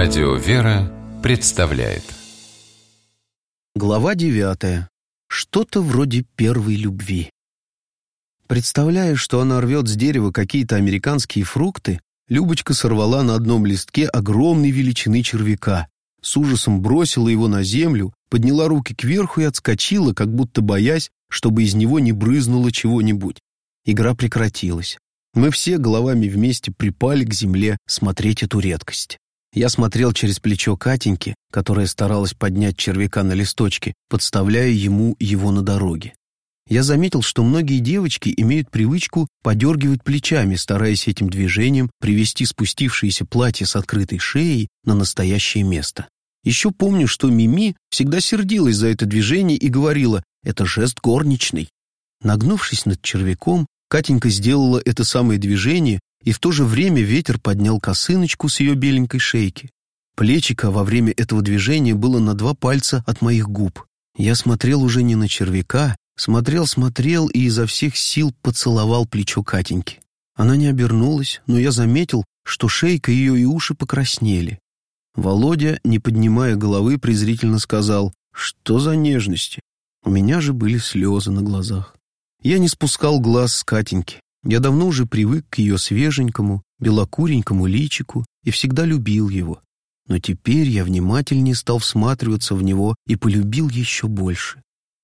Радио «Вера» представляет. Глава 9. Что-то вроде первой любви. Представляя, что она рвет с дерева какие-то американские фрукты, Любочка сорвала на одном листке огромной величины червяка, с ужасом бросила его на землю, подняла руки кверху и отскочила, как будто боясь, чтобы из него не брызнуло чего-нибудь. Игра прекратилась. Мы все головами вместе припали к земле смотреть эту редкость. Я смотрел через плечо Катеньки, которая старалась поднять червяка на листочке, подставляя ему его на дороге. Я заметил, что многие девочки имеют привычку подергивать плечами, стараясь этим движением привести спустившееся платье с открытой шеей на настоящее место. Еще помню, что Мими всегда сердилась за это движение и говорила: «Это жест горничной». Нагнувшись над червяком, Катенька сделала это самое движение, и в то же время ветер поднял косыночку с ее беленькой шейки. Плечико во время этого движения было на 2 пальца от моих губ. Я смотрел уже не на червяка, смотрел и изо всех сил поцеловал плечо Катеньки. Она не обернулась, но я заметил, что шейка ее и уши покраснели. Володя, не поднимая головы, презрительно сказал: «Что за нежности?» У меня же были слезы на глазах. Я не спускал глаз с Катеньки. Я давно уже привык к ее свеженькому, белокуренькому личику и всегда любил его. Но теперь я внимательнее стал всматриваться в него и полюбил еще больше.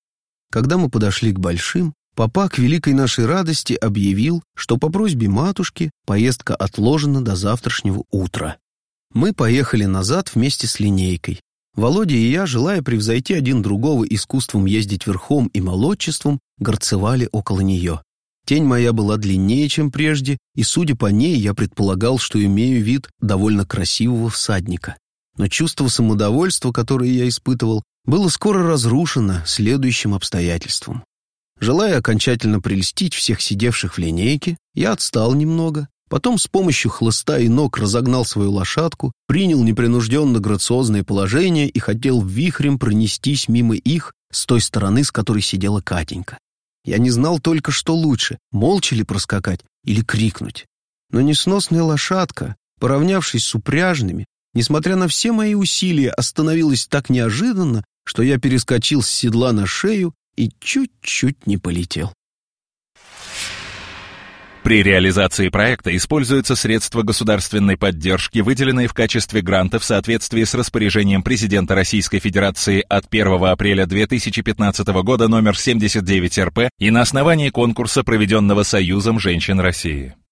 Когда мы подошли к большим, папа к великой нашей радости объявил, что по просьбе матушки поездка отложена до завтрашнего утра. Мы поехали назад вместе с линейкой. Володя и я, желая превзойти один другого искусством ездить верхом и молодчеством, горцевали около нее. Тень моя была длиннее, чем прежде, и, судя по ней, я предполагал, что имею вид довольно красивого всадника. Но чувство самодовольства, которое я испытывал, было скоро разрушено следующим обстоятельством. Желая окончательно прельстить всех сидевших в линейке, я отстал немного, потом с помощью хлыста и ног разогнал свою лошадку, принял непринужденно грациозное положение и хотел вихрем пронестись мимо их с той стороны, с которой сидела Катенька. Я не знал только, что лучше, молча ли проскакать или крикнуть. Но несносная лошадка, поравнявшись с упряжными, несмотря на все мои усилия, остановилась так неожиданно, что я перескочил с седла на шею и чуть-чуть не полетел. При реализации проекта используются средства государственной поддержки, выделенные в качестве гранта в соответствии с распоряжением президента Российской Федерации от 1 апреля 2015 года номер 79 РП и на основании конкурса, проведенного Союзом женщин России.